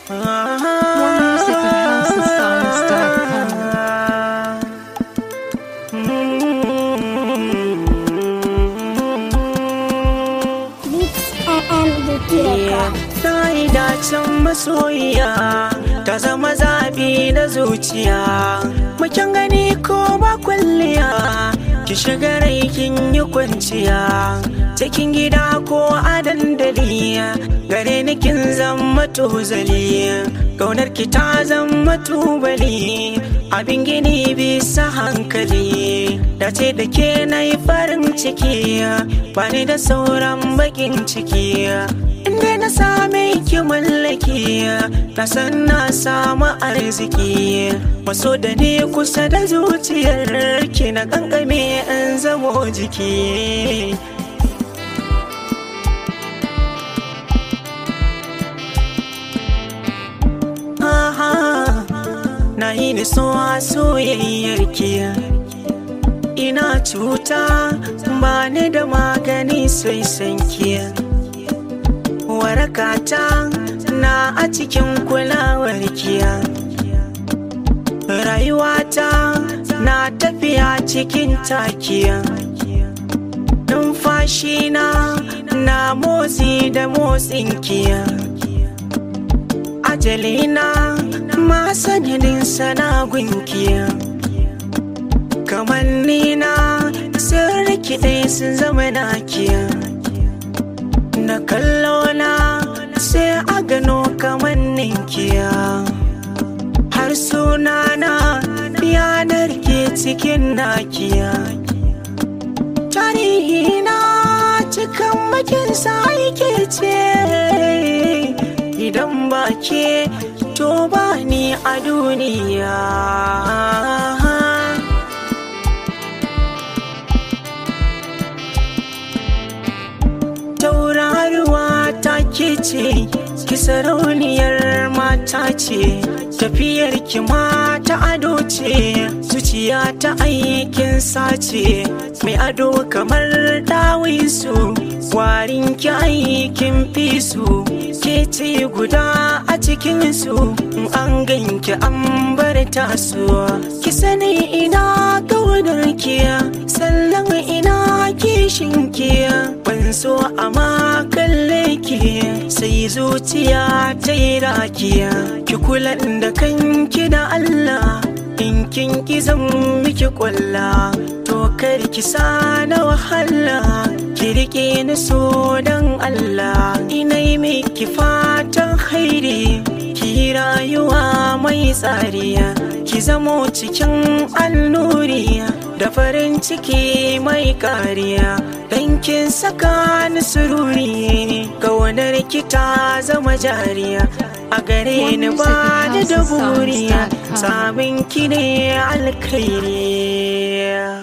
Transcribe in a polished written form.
More music at housesongs.com. Ta yi dacin masoyiya ta zama zaɓi na zuciya, mukin gani ko ba kwalliya, ki shiga rai kin yi kwanciya, cikin gida ko a dandali, gare ni kin zama tozali, ƙaunar ki ta zama tubali, abin gini bisa hankali, dace da ke na yi farin ciki, ba ni da sauran bakin ciki, inda na same ki mallaki, na san na samu arziki, maso da ni kusa da zuciyar ki na kankame in zamo jiki. Na yi ni so a soyayyar ki, ina cuta ba ni da magani sai sanki, warakata na a cikin kulawar kiya, rayuwata na tafiya cikin takiya, numfashi na motsi da motsin kiya, ajalina ma sanadin sana gunkiya, kamannina sun rikide sun zama nakiya, na kallo na sai a gano kamannin kiya, har sunana yanar ke cikin nakiya, tarihina cikin makin sai ke ce, idan ba ke to ba ni a duniya. Tauraruwa ta ke ce, ki sarauniyar mata ce, tafiyar ki mata ado ce, zuciya ta aikin sace, mai ado kamar dawisu, warin ki aikin fisu, ke ce guda a cikinsu, an ganki an bar tasu, ki sani ina kaunar ki, sannan ina kishin ki, ban so a makalle ki, sai zuciya ta yi rakiya, ki kula da kanki da Allah, in kin ki zan miki kwalla, to kar ki sa na wahala, ki rike ni so dan Allah, ina yi miki fatan hairi, ki rayuwa mai tsariya, ki zamo cikin annuriya, da farin ciki mai kariya, dan kin saka ni sururi, ƙaunar ki ta zama jariya, a gare ni ba ni da buriya, samun ki ne alkhairi.